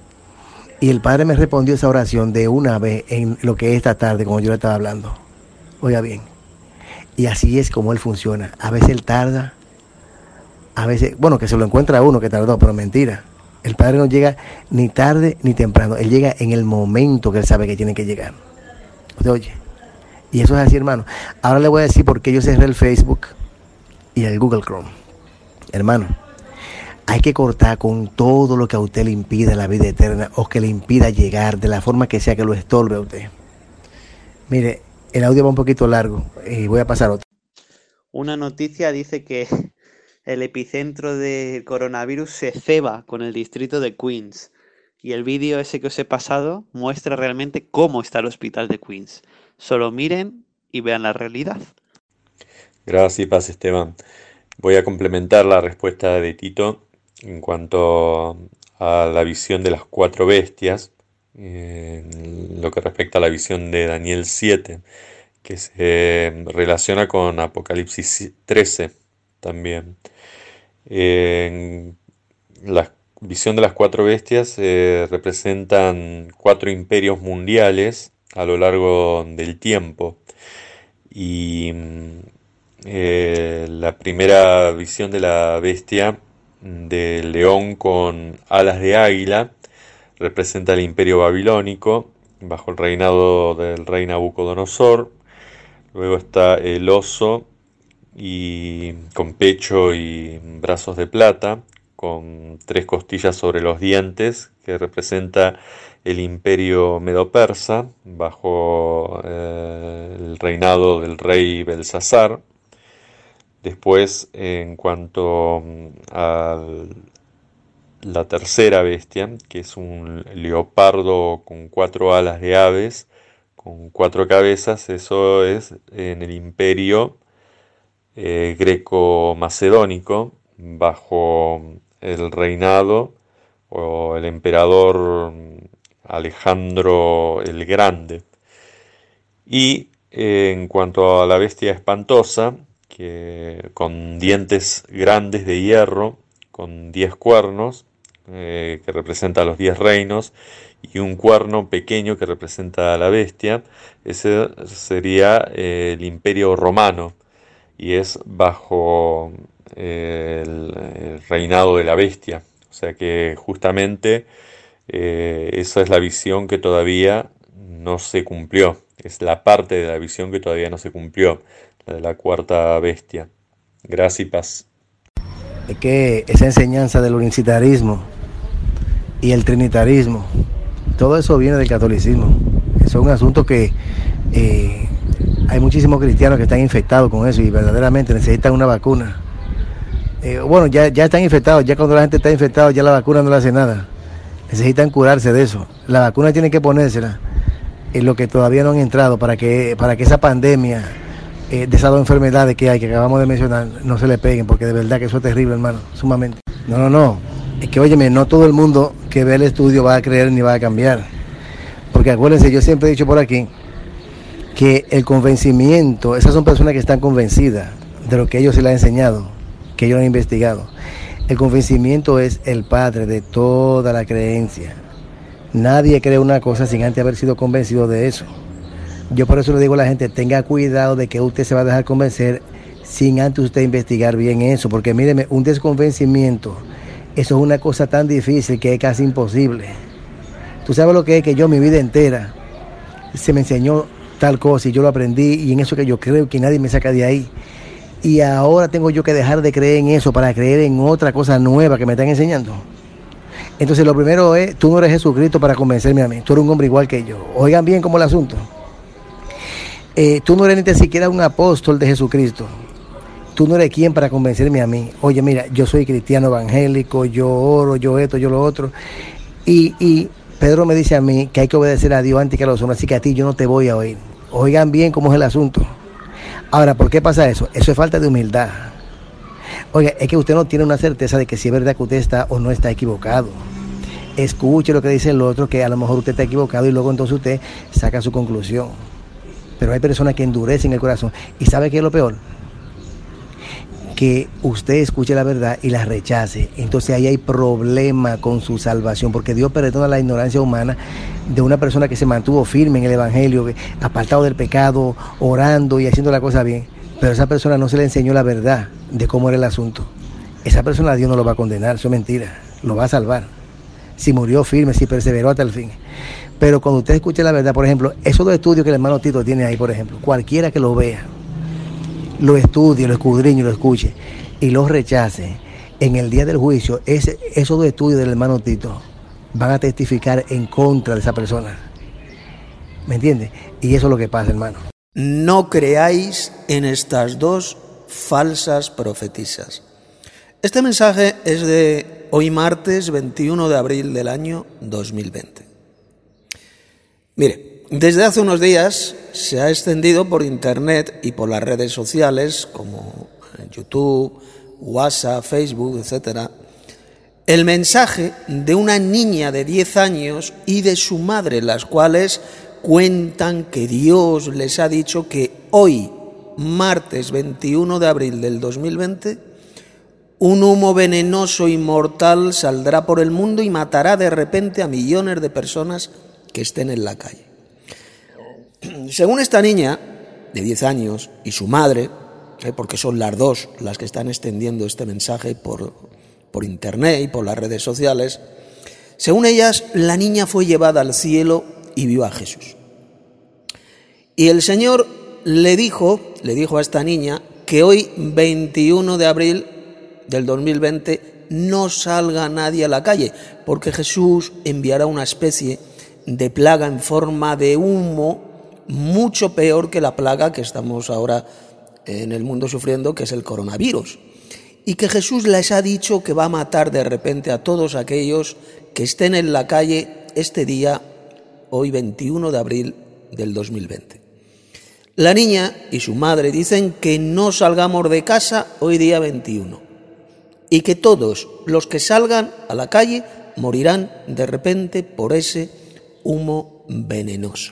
Y el Padre me respondió esa oración de una vez en lo que es esta tarde, como yo le estaba hablando. Oiga bien. Y así es como él funciona. A veces él tarda, a veces, bueno, que se lo encuentra uno que tardó, pero mentira. El Padre no llega ni tarde ni temprano. Él llega en el momento que él sabe que tiene que llegar. ¿Usted oye? Y eso es así, hermano. Ahora le voy a decir por qué yo cerré el Facebook y el Google Chrome. Hermano, hay que cortar con todo lo que a usted le impida la vida eterna o que le impida llegar de la forma que sea que lo estorbe a usted. Mire, el audio va un poquito largo y voy a pasar otro. Una noticia dice que el epicentro del coronavirus se ceba con el distrito de Queens. Y el vídeo ese que os he pasado muestra realmente cómo está el hospital de Queens. Solo miren y vean la realidad. Gracias y paz, Esteban. Voy a complementar la respuesta de Tito en cuanto a la visión de las 4 bestias, en lo que respecta a la visión de Daniel 7, que se relaciona con Apocalipsis 13 también. La visión de las 4 bestias representan 4 imperios mundiales a lo largo del tiempo, y la primera visión de la bestia del león con alas de águila representa el imperio babilónico bajo el reinado del rey Nabucodonosor. Luego está el oso con pecho y brazos de plata, con 3 costillas sobre los dientes, que representa el imperio medo-persa bajo el reinado del rey Belsasar. Después, en cuanto a la tercera bestia, que es un leopardo con 4 alas de aves, con 4 cabezas, eso es en el imperio greco-macedónico, bajo el reinado o el emperador Alejandro el Grande. Y en cuanto a la bestia espantosa, con dientes grandes de hierro, con 10 cuernos, que representa los 10 reinos, y un cuerno pequeño que representa a la bestia, ese sería el imperio romano, y es bajo el reinado de la bestia. O sea que justamente esa es la visión que todavía no se cumplió, es la parte de la visión que todavía no se cumplió, la de la cuarta bestia. Gracias y paz. Es que esa enseñanza del unicitarismo y el trinitarismo, todo eso viene del catolicismo. Eso es un asunto que hay muchísimos cristianos que están infectados con eso y verdaderamente necesitan una vacuna. Bueno, ya están infectados, ya cuando la gente está infectada ya la vacuna no le hace nada. Necesitan curarse de eso. La vacuna tienen que ponérsela en lo que todavía no han entrado para que esa pandemia de esas 2 enfermedades que hay, que acabamos de mencionar, no se le peguen, porque de verdad que eso es terrible, hermano, sumamente. No. Es que, óyeme, no todo el mundo que ve el estudio va a creer ni va a cambiar. Porque acuérdense, yo siempre he dicho por aquí que el convencimiento, esas son personas que están convencidas de lo que ellos se les ha enseñado, que ellos han investigado. El convencimiento es el padre de toda la creencia. Nadie cree una cosa sin antes haber sido convencido de eso. Yo por eso le digo a la gente, tenga cuidado de que usted se va a dejar convencer sin antes usted investigar bien eso, porque míreme, un desconvencimiento, eso es una cosa tan difícil que es casi imposible. Tú sabes lo que es que yo mi vida entera se me enseñó tal cosa y yo lo aprendí y en eso que yo creo que nadie me saca de ahí. Y ahora tengo yo que dejar de creer en eso para creer en otra cosa nueva que me están enseñando. Entonces lo primero es, tú no eres Jesucristo para convencerme a mí, tú eres un hombre igual que yo. Oigan bien cómo el asunto. Tú no eres ni siquiera un apóstol de Jesucristo. Tú no eres quien para convencerme a mí. Oye, mira, yo soy cristiano evangélico, yo oro, yo esto, yo lo otro. Y Pedro me dice a mí que hay que obedecer a Dios antes que a los hombres, así que a ti yo no te voy a oír. Oigan bien cómo es el asunto. Ahora, ¿por qué pasa eso? Eso es falta de humildad. Oiga, es que usted no tiene una certeza de que si es verdad que usted está o no está equivocado. Escuche lo que dice el otro, que a lo mejor usted está equivocado y luego entonces usted saca su conclusión. Pero hay personas que endurecen el corazón. ¿Y sabe qué es lo peor? Que usted escuche la verdad y la rechace. Entonces ahí hay problema con su salvación, porque Dios perdona la ignorancia humana de una persona que se mantuvo firme en el evangelio, apartado del pecado, orando y haciendo la cosa bien. Pero esa persona no se le enseñó la verdad de cómo era el asunto. Esa persona Dios no lo va a condenar, eso es mentira, lo va a salvar. Si murió firme, si perseveró hasta el fin. Pero cuando usted escuche la verdad, por ejemplo, esos 2 estudios que el hermano Tito tiene ahí, por ejemplo, cualquiera que lo vea, lo estudie, lo escudriñe, lo escuche y lo rechace, en el día del juicio, esos 2 estudios del hermano Tito van a testificar en contra de esa persona. ¿Me entiende? Y eso es lo que pasa, hermano. No creáis en estas 2 falsas profetisas. Este mensaje es de hoy martes 21 de abril del año 2020. Mire, desde hace unos días se ha extendido por internet y por las redes sociales como YouTube, WhatsApp, Facebook, etc., el mensaje de una niña de 10 años y de su madre, las cuales cuentan que Dios les ha dicho que hoy, martes 21 de abril del 2020, un humo venenoso y mortal saldrá por el mundo y matará de repente a millones de personas que estén en la calle. Según esta niña de 10 años y su madre, porque son las 2 las que están extendiendo este mensaje por internet y por las redes sociales, Según ellas, la niña fue llevada al cielo y vio a Jesús. Y el Señor le dijo a esta niña que hoy, 21 de abril del 2020, no salga nadie a la calle, porque Jesús enviará una especie de plaga en forma de humo mucho peor que la plaga que estamos ahora en el mundo sufriendo, que es el coronavirus. Y que Jesús les ha dicho que va a matar de repente a todos aquellos que estén en la calle este día, hoy 21 de abril del 2020. La niña y su madre dicen que no salgamos de casa hoy día 21 y que todos los que salgan a la calle morirán de repente por ese humo venenoso.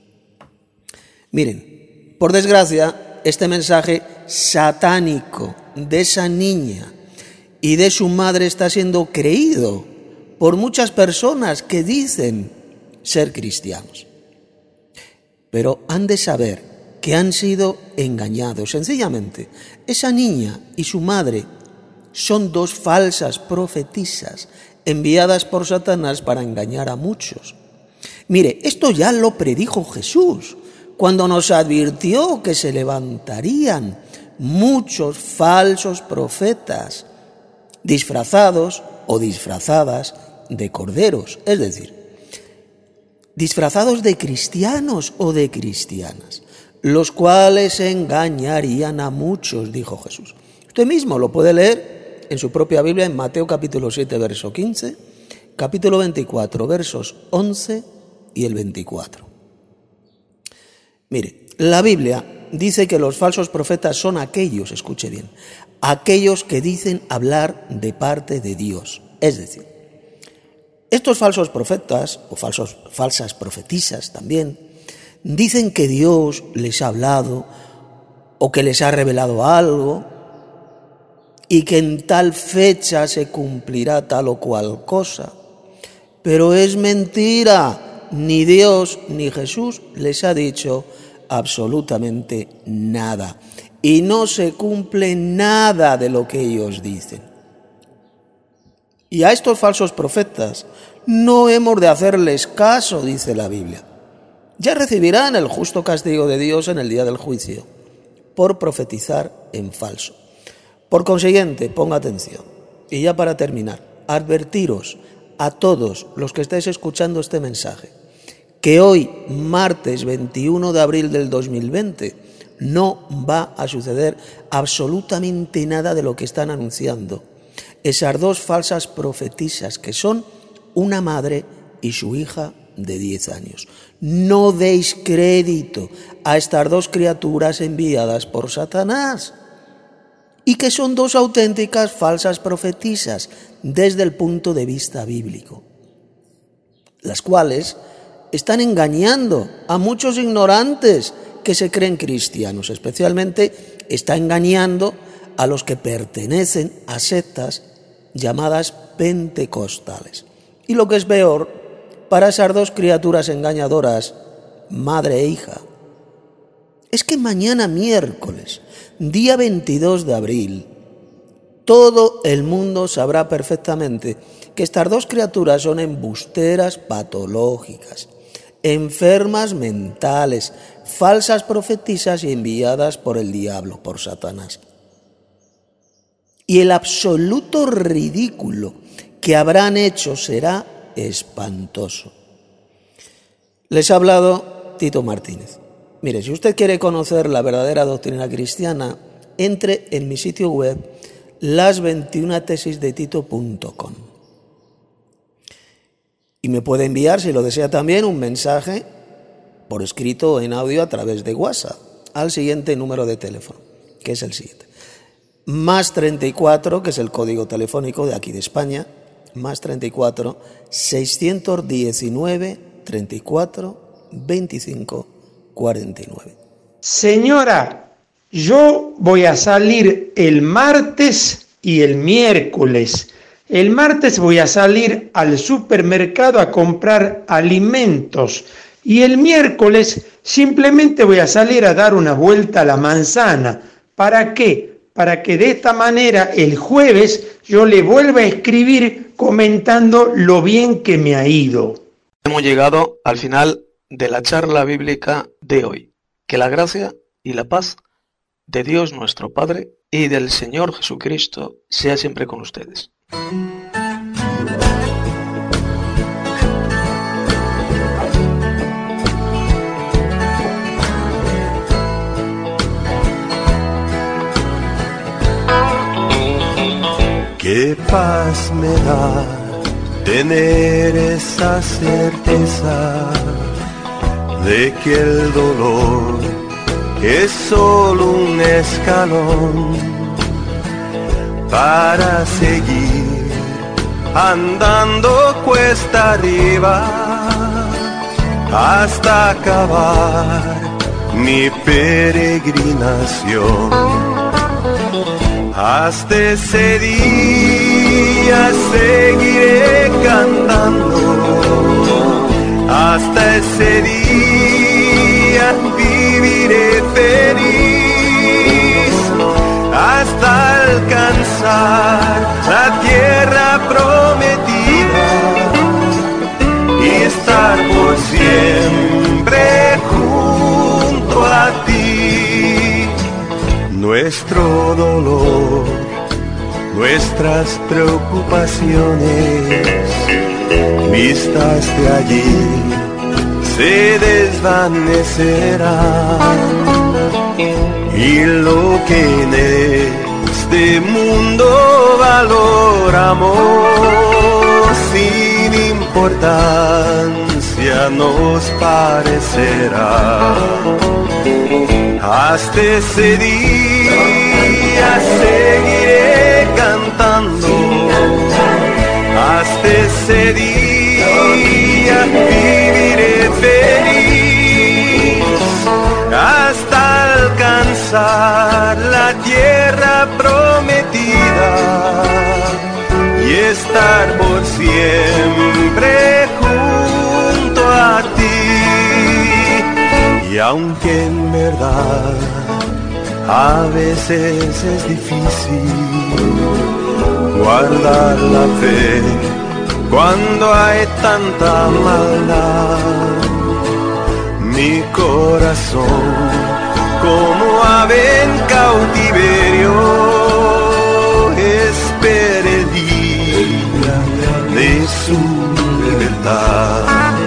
Miren, por desgracia, este mensaje satánico de esa niña y de su madre está siendo creído por muchas personas que dicen ser cristianos. Pero han de saber que han sido engañados. Sencillamente, esa niña y su madre son dos falsas profetisas enviadas por Satanás para engañar a muchos. Mire, esto ya lo predijo Jesús cuando nos advirtió que se levantarían muchos falsos profetas disfrazados o disfrazadas de corderos, es decir, disfrazados de cristianos o de cristianas, los cuales engañarían a muchos, dijo Jesús. Usted mismo lo puede leer en su propia Biblia en Mateo capítulo 7, verso 15, capítulo 24, versos 11 y el 24. Mire, la Biblia dice que los falsos profetas son aquellos, escuche bien, aquellos que dicen hablar de parte de Dios. Es decir, estos falsos profetas o falsas profetisas también dicen que Dios les ha hablado o que les ha revelado algo y que en tal fecha se cumplirá tal o cual cosa. Pero es mentira, ni Dios ni Jesús les ha dicho absolutamente nada y no se cumple nada de lo que ellos dicen. Y a estos falsos profetas no hemos de hacerles caso, dice la Biblia. Ya recibirán el justo castigo de Dios en el día del juicio por profetizar en falso. Por consiguiente, ponga atención. Y ya para terminar, advertiros a todos los que estáis escuchando este mensaje que hoy, martes 21 de abril del 2020, no va a suceder absolutamente nada de lo que están anunciando esas dos falsas profetisas que son una madre y su hija de 10 años. No deis crédito a estas dos criaturas enviadas por Satanás y que son dos auténticas falsas profetisas desde el punto de vista bíblico, las cuales están engañando a muchos ignorantes que se creen cristianos. Especialmente está engañando a los que pertenecen a sectas llamadas pentecostales. Y lo que es peor, para esas dos criaturas engañadoras, madre e hija, es que mañana miércoles, día 22 de abril, todo el mundo sabrá perfectamente que estas dos criaturas son embusteras patológicas, enfermas mentales, falsas profetisas y enviadas por el diablo, por Satanás. Y el absoluto ridículo que habrán hecho será espantoso. Les ha hablado Tito Martínez. Mire, si usted quiere conocer la verdadera doctrina cristiana, entre en mi sitio web las21tesisdetito.com y me puede enviar, si lo desea también, un mensaje por escrito o en audio a través de WhatsApp al siguiente número de teléfono, que es el siguiente: +34, que es el código telefónico de aquí de España, +34 619 34 25 49. Señora, yo voy a salir el martes y el miércoles. El martes voy a salir al supermercado a comprar alimentos y el miércoles simplemente voy a salir a dar una vuelta a la manzana. ¿Para qué? Para que de esta manera el jueves yo le vuelva a escribir comentando lo bien que me ha ido. Hemos llegado al final de la charla bíblica de hoy. Que la gracia y la paz de Dios nuestro Padre y del Señor Jesucristo sea siempre con ustedes. Qué paz me da tener esa certeza de que el dolor es solo un escalón para seguir andando cuesta arriba hasta acabar mi peregrinación. Hasta ese día seguiré cantando, hasta ese día viviré feliz, hasta alcanzar la tierra prometida y estar por siempre junto a ti. Nuestro dolor, nuestras preocupaciones, vistas de allí, se desvanecerán. Y lo que en este mundo valoramos, sin importancia nos parecerá. Hasta ese día seguiré cantando, hasta ese día viviré feliz, hasta alcanzar la tierra prometida y estar por siempre junto a ti. Y aunque en verdad a veces es difícil guardar la fe cuando hay tanta maldad, mi corazón como ave en cautiverio espera el día de su libertad.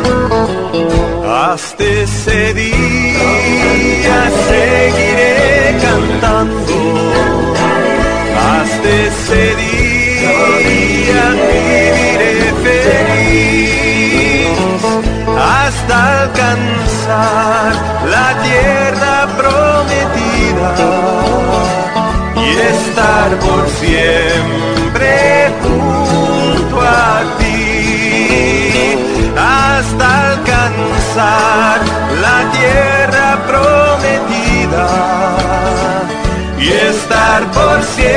Hasta ese día seguiré cantando, hasta ese día viviré feliz, hasta alcanzar la tierra prometida y estar por siempre junto a ti, hasta alcanzar la tierra prometida y estar por siempre